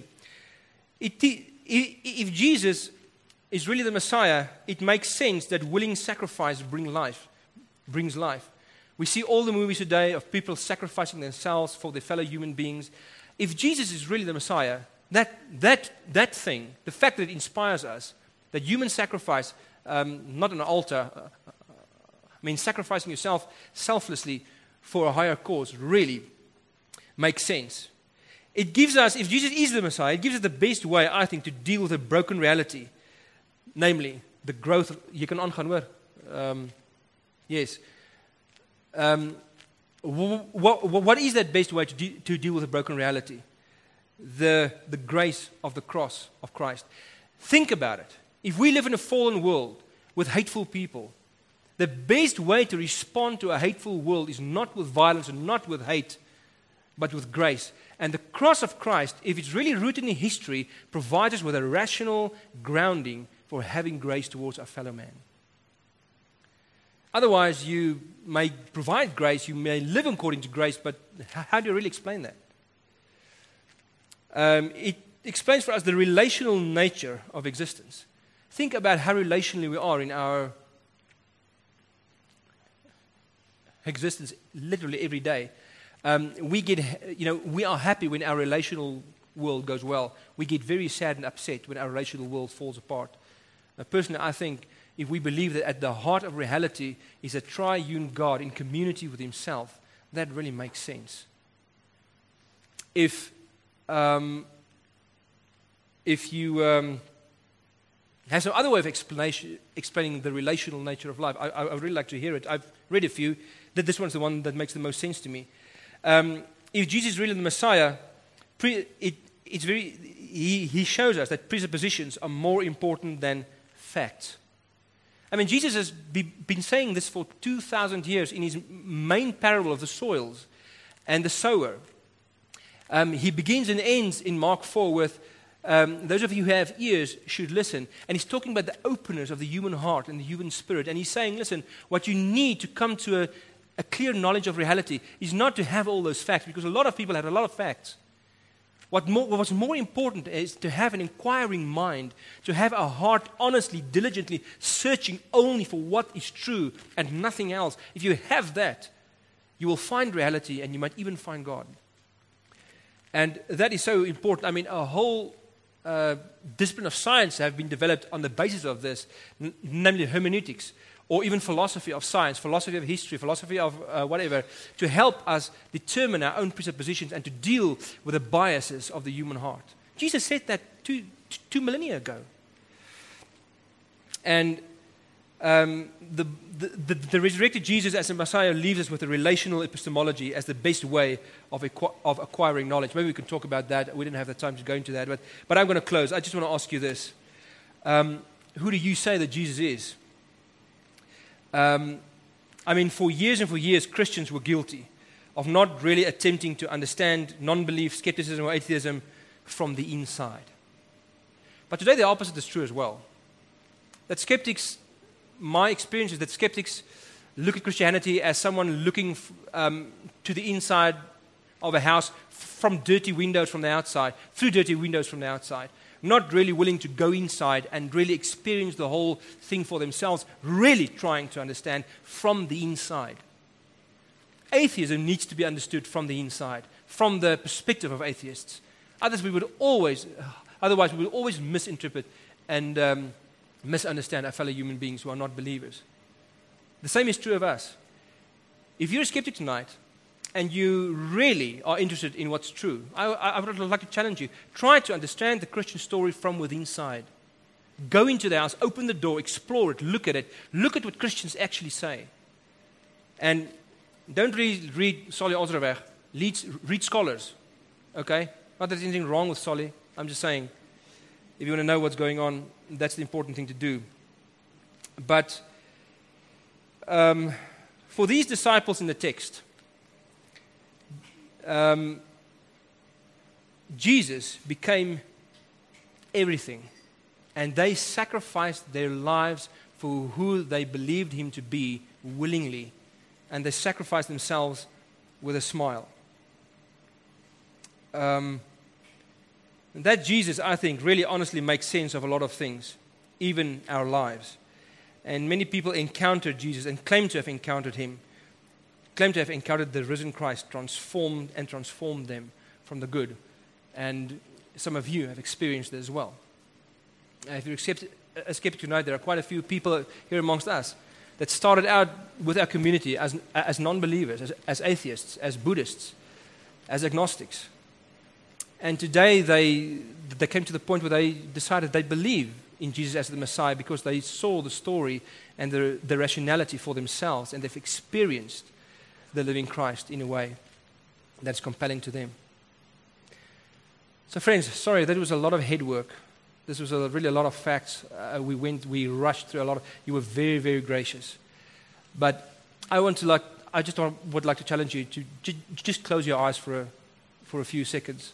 If Jesus is really the Messiah, it makes sense that willing sacrifice brings life. We see all the movies today of people sacrificing themselves for their fellow human beings. If Jesus is really the Messiah, that thing, the fact that it inspires us, that human sacrifice, not an altar, sacrificing yourself selflessly for a higher cause, really makes sense. It gives us, if Jesus is the Messiah, it gives us the best way, I think, to deal with a broken reality. Namely, the growth. You can aangaan hoor. Yes. What is that best way to deal with a broken reality? The grace of the cross of Christ. Think about it. If we live in a fallen world with hateful people, the best way to respond to a hateful world is not with violence and not with hate, but with grace. And the cross of Christ, if it's really rooted in history, provides us with a rational grounding for having grace towards our fellow man. Otherwise, you may provide grace, you may live according to grace, but how do you really explain that? It explains for us the relational nature of existence. Think about how relationally we are in our existence literally every day. We are happy when our relational world goes well. We get very sad and upset when our relational world falls apart. Personally, I think if we believe that at the heart of reality is a triune God in community with himself, that really makes sense. If you have some other way of explaining the relational nature of life, I would really like to hear it. I've read a few. This one's the one that makes the most sense to me. If Jesus is really the Messiah, he shows us that presuppositions are more important than facts. Jesus has been saying this for 2,000 years in his main parable of the soils and the sower. He begins and ends in Mark 4 with, those of you who have ears should listen. And he's talking about the openness of the human heart and the human spirit. And he's saying, listen, what you need to come to a clear knowledge of reality is not to have all those facts, because a lot of people have a lot of facts. What's more important is to have an inquiring mind, to have a heart honestly, diligently searching only for what is true and nothing else. If you have that, you will find reality and you might even find God. And that is so important. A whole discipline of science have been developed on the basis of this, namely hermeneutics, or even philosophy of science, philosophy of history, philosophy of whatever, to help us determine our own presuppositions and to deal with the biases of the human heart. Jesus said that two millennia ago. And the resurrected Jesus as the Messiah leaves us with a relational epistemology as the best way of acquiring knowledge. Maybe we can talk about that. We didn't have the time to go into that. But I'm going to close. I just want to ask you this. Who do you say that Jesus is? For years and for years, Christians were guilty. of not really attempting to understand non-belief, skepticism, or atheism from the inside. But today the opposite is true as well. That skeptics, my experience is that skeptics look at Christianity as someone looking to the inside of a house from dirty windows from the outside, through dirty windows from the outside, not really willing to go inside and really experience the whole thing for themselves, really trying to understand from the inside. Atheism needs to be understood from the inside, from the perspective of atheists. Otherwise, we would always misinterpret and misunderstand our fellow human beings who are not believers. The same is true of us. If you're a skeptic tonight, and you really are interested in what's true, I would like to challenge you. Try to understand the Christian story from within inside. Go into the house, open the door, explore it, look at what Christians actually say. And don't read Solly Ozerweg, read scholars. Okay? Not that there's anything wrong with Solly. I'm just saying, if you want to know what's going on, that's the important thing to do. But for these disciples in the text, Jesus became everything, and they sacrificed their lives for who they believed him to be willingly, and they sacrificed themselves with a smile. That Jesus, I think, really honestly makes sense of a lot of things, even our lives. And many people encountered Jesus and claim to have encountered him, claim to have encountered the risen Christ, transformed them from the good. And some of you have experienced it as well. If you're a skeptic tonight, there are quite a few people here amongst us that started out with our community as non-believers, as atheists, as Buddhists, as agnostics. And today they came to the point where they decided they believe in Jesus as the Messiah because they saw the story and the rationality for themselves, and they've experienced the living Christ in a way that's compelling to them. So friends, sorry, that was a lot of head work. This was really a lot of facts. We rushed through a lot of, you were very, very gracious. But I would like to challenge you to just close your eyes for a few seconds.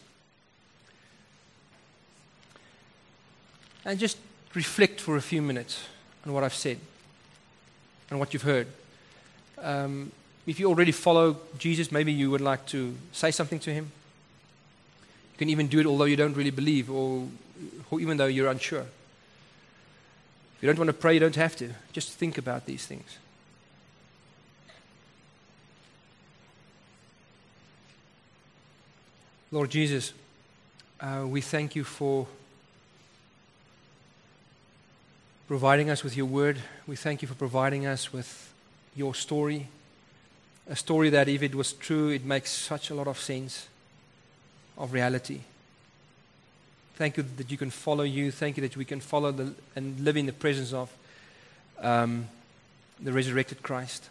And just reflect for a few minutes on what I've said and what you've heard. If you already follow Jesus, maybe you would like to say something to him. You can even do it although you don't really believe, or even though you're unsure. If you don't want to pray, you don't have to. Just think about these things. Lord Jesus, we thank you for providing us with your word. We thank you for providing us with your story. A story that, if it was true, it makes such a lot of sense of reality. Thank you that you can follow you. Thank you that we can follow and live in the presence of the resurrected Christ.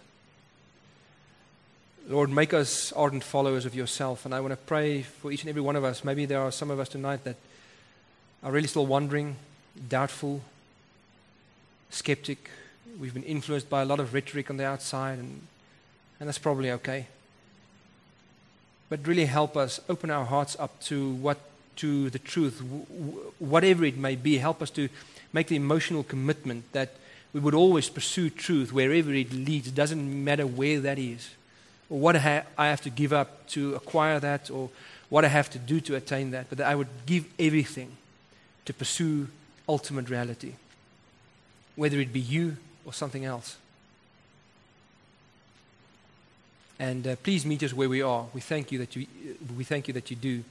Lord, make us ardent followers of yourself. And I want to pray for each and every one of us. Maybe there are some of us tonight that are really still wondering, doubtful, skeptic. We've been influenced by a lot of rhetoric on the outside, and that's probably okay. But really help us open our hearts up to the truth, whatever it may be. Help us to make the emotional commitment that we would always pursue truth wherever it leads. It doesn't matter where that is, or what I have to give up to acquire that, or what I have to do to attain that. But that I would give everything to pursue ultimate reality, whether it be you or something else. And please meet us where we are. We thank you that you do.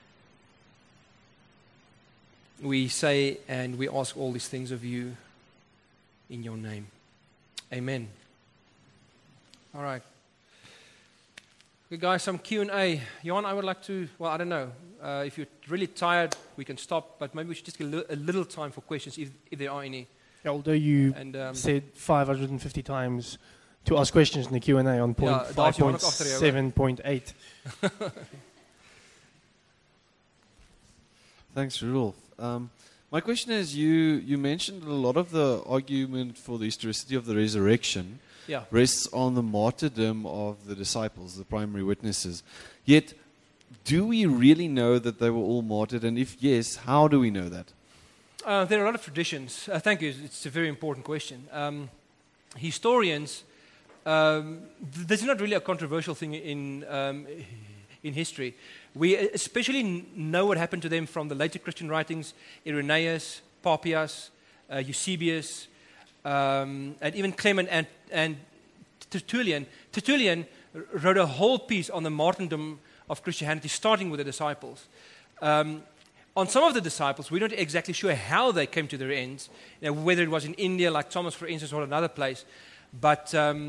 We say and we ask all these things of you in your name. Amen. All right. Okay, guys, some Q&A. Johan, I would like to, I don't know. If you're really tired, we can stop, but maybe we should just get a little time for questions if there are any. Although you said 550 times to ask questions in the Q&A on point 5.7.8. Thanks, Rudolf. My question is, you mentioned a lot of the argument for the historicity of the resurrection rests on the martyrdom of the disciples, the primary witnesses. Yet, do we really know that they were all martyred? And if yes, how do we know that? There are a lot of traditions. Thank you. It's a very important question. Historians, this is not really a controversial thing in history. We especially know what happened to them from the later Christian writings, Irenaeus, Papias, Eusebius, and even Clement and Tertullian. Tertullian wrote a whole piece on the martyrdom of Christianity, starting with the disciples. On some of the disciples, we're not exactly sure how they came to their ends, whether it was in India, like Thomas, for instance, or another place. But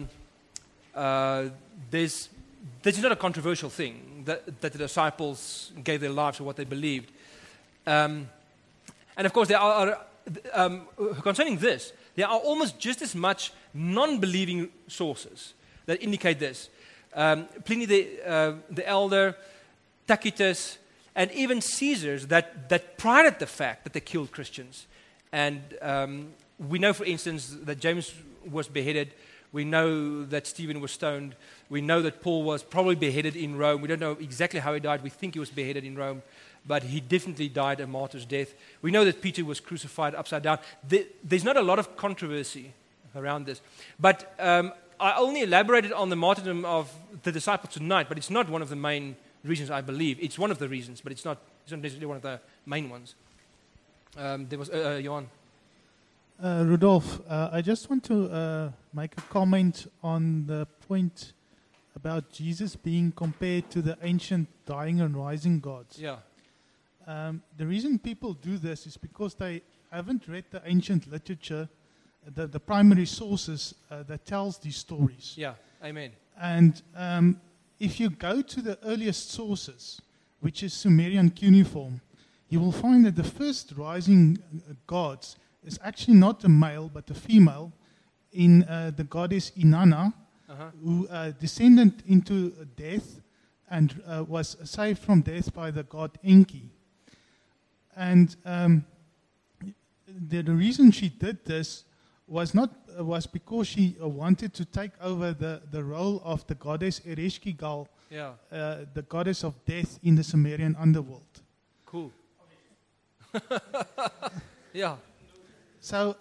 this is not a controversial thing, that the disciples gave their lives for what they believed. And of course, there are concerning this, there are almost just as much non-believing sources that indicate this. Pliny the Elder, Tacitus, and even Caesars that prided the fact that they killed Christians. And we know, for instance, that James was beheaded. We know that Stephen was stoned. We know that Paul was probably beheaded in Rome. We don't know exactly how he died. We think he was beheaded in Rome, but he definitely died a martyr's death. We know that Peter was crucified upside down. There's not a lot of controversy around this. But I only elaborated on the martyrdom of the disciples tonight, but it's not one of the main reasons, I believe. It's one of the reasons, but it's not necessarily one of the main ones. There was Johan. Rudolf, I just want to make a comment on the point about Jesus being compared to the ancient dying and rising gods. Yeah. The reason people do this is because they haven't read the ancient literature, the primary sources that tells these stories. Yeah, amen. And if you go to the earliest sources, which is Sumerian cuneiform, you will find that the first rising gods is actually not a male but a female in the goddess Inanna, who descended into death and was saved from death by the god Enki. And the reason she did this was because she wanted to take over the role of the goddess Ereshkigal, the goddess of death in the Sumerian underworld. Cool. Yeah. So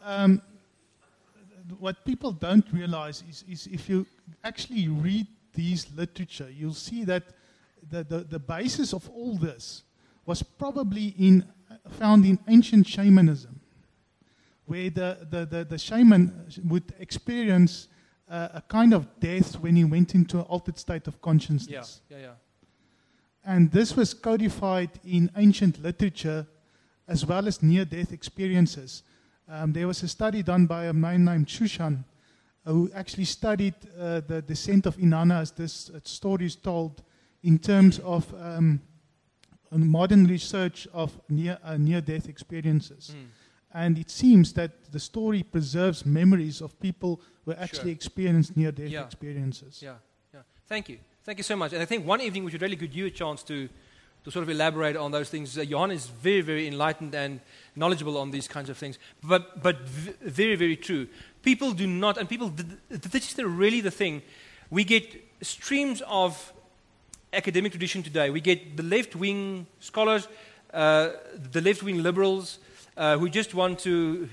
what people don't realize is if you actually read these literature, you'll see that the basis of all this was probably found in ancient shamanism, where the shaman would experience a kind of death when he went into an altered state of consciousness. Yeah. And this was codified in ancient literature as well as near-death experiences. There was a study done by a man named Shushan who actually studied the descent of Inanna, as this story is told, in terms of modern research of near-death experiences. And it seems that the story preserves memories of people who actually experienced near-death experiences. Yeah. Thank you so much. And I think one evening we should really give you a chance to sort of elaborate on those things. Johan is very, very enlightened and knowledgeable on these kinds of things. But very, very true. People do not, and this is really the thing. We get streams of academic tradition today. We get the left-wing scholars, the left-wing liberals, who just want to,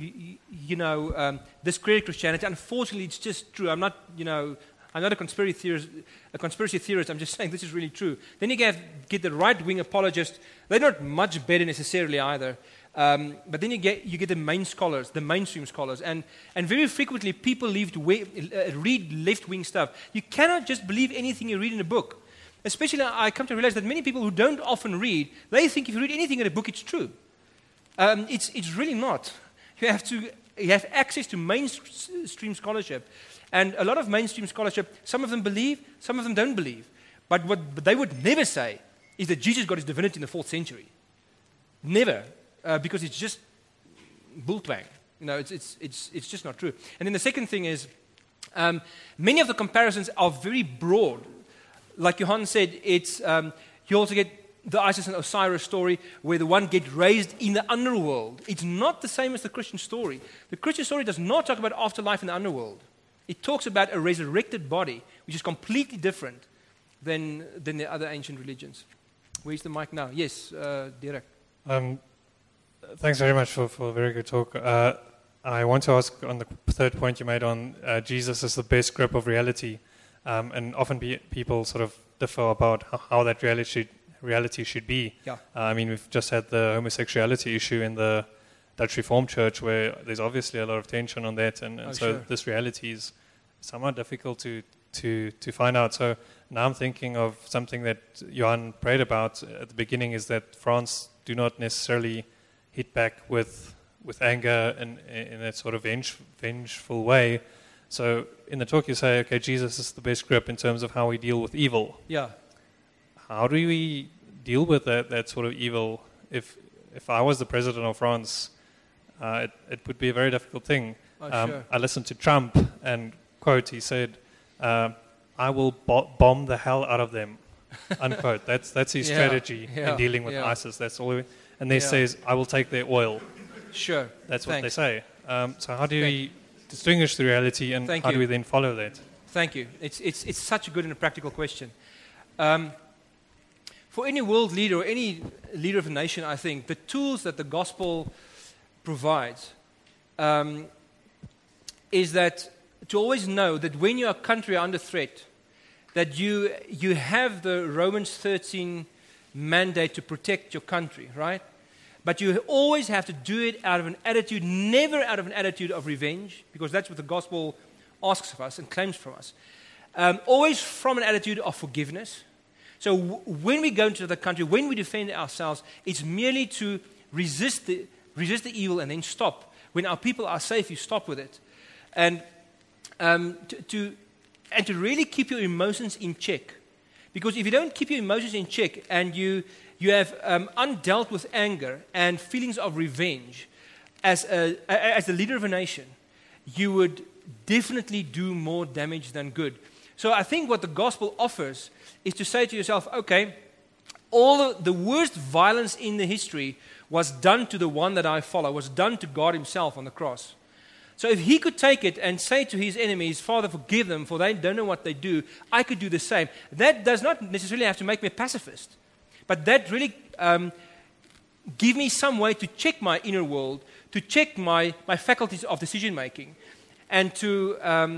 discredit Christianity. Unfortunately, it's just true. I'm not a conspiracy theorist. I'm just saying this is really true. Then you get the right-wing apologists. They're not much better necessarily either. But then you get the main scholars, the mainstream scholars, and very frequently people read left-wing stuff. You cannot just believe anything you read in a book. Especially, I come to realize that many people who don't often read, they think if you read anything in a book, it's true. It's really not. You have access to mainstream scholarship. And a lot of mainstream scholarship, some of them believe, some of them don't believe. But what they would never say is that Jesus got his divinity in the 4th century. Never, because it's just bulltwang. It's just not true. And then the second thing is, many of the comparisons are very broad. Like Johan said, you also get the Isis and Osiris story, where the one gets raised in the underworld. It's not the same as the Christian story. The Christian story does not talk about afterlife in the underworld. It talks about a resurrected body, which is completely different than the other ancient religions. Where's the mic now? Yes, Derek. Thanks very much for a very good talk. I want to ask on the third point you made on Jesus as the best grip of reality, and often people sort of differ about how that reality should be. Yeah. I mean, we've just had the homosexuality issue in the Dutch Reformed Church, where there's obviously a lot of tension on that, and so sure. This reality is somewhat difficult to find out. So now I'm thinking of something that Johan prayed about at the beginning, is that France do not necessarily hit back with anger and in a sort of vengeful way. So in the talk you say, okay, Jesus is the best grip in terms of how we deal with evil. Yeah. How do we deal with that sort of evil? If I was the president of France, it would be a very difficult thing. Sure. I listened to Trump, and quote, he said, I will bomb the hell out of them, unquote. That's his strategy in dealing with ISIS. That's all. And he says, I will take their oil. Sure. That's what they say. So how do we distinguish the reality, and how do we then follow that? Thank you. It's such a good and a practical question. For any world leader or any leader of a nation, I think the tools that the gospel provides is that to always know that when your country are under threat, that you have the Romans 13 mandate to protect your country, right? But you always have to do it out of an attitude, never out of an attitude of revenge, because that's what the gospel asks of us and claims from us. Always from an attitude of forgiveness. So when we go into the country, when we defend ourselves, it's merely to resist the evil and then stop. When our people are safe, you stop with it. And to really keep your emotions in check. Because if you don't keep your emotions in check and you have undealt with anger and feelings of revenge as the leader of a nation, you would definitely do more damage than good. So I think what the gospel offers is to say to yourself, okay, all the worst violence in the history was done to the one that I follow, was done to God himself on the cross. So if he could take it and say to his enemies, Father, forgive them, for they don't know what they do, I could do the same. That does not necessarily have to make me a pacifist. But that really give me some way to check my inner world, to check my faculties of decision-making, and to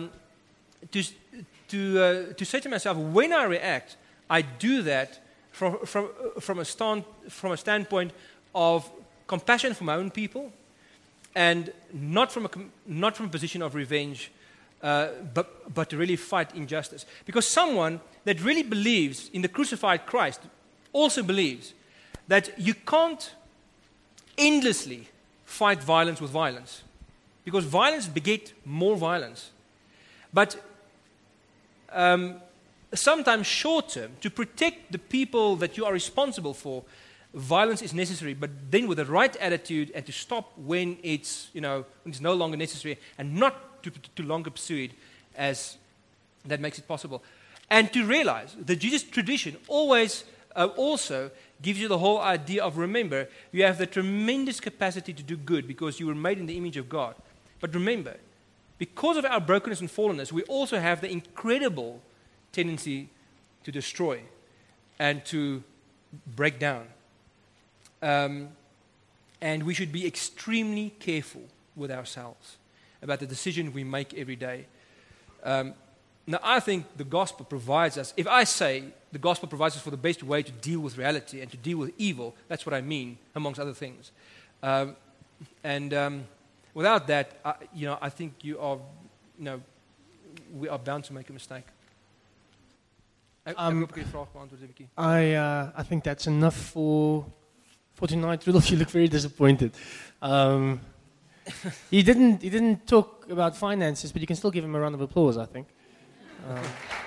say to myself, when I react, I do that from a standpoint of compassion for my own people, and not from a position of revenge, but to really fight injustice. Because someone that really believes in the crucified Christ also believes that you can't endlessly fight violence with violence, because violence begets more violence. But sometimes short-term, to protect the people that you are responsible for, violence is necessary, but then with the right attitude, and to stop when it's no longer necessary, and not to longer pursue it, as that makes it possible. And to realize the Jesus tradition always also gives you the whole idea of, remember, you have the tremendous capacity to do good because you were made in the image of God. But remember, because of our brokenness and fallenness, we also have the incredible tendency to destroy and to break down. And we should be extremely careful with ourselves about the decision we make every day. Now, I think the gospel provides us, if I say the gospel provides us for the best way to deal with reality and to deal with evil, that's what I mean, amongst other things. Without that, I think we are bound to make a mistake. I think that's enough for tonight. Rudolf, you look very disappointed. He didn't talk about finances, but you can still give him a round of applause, I think.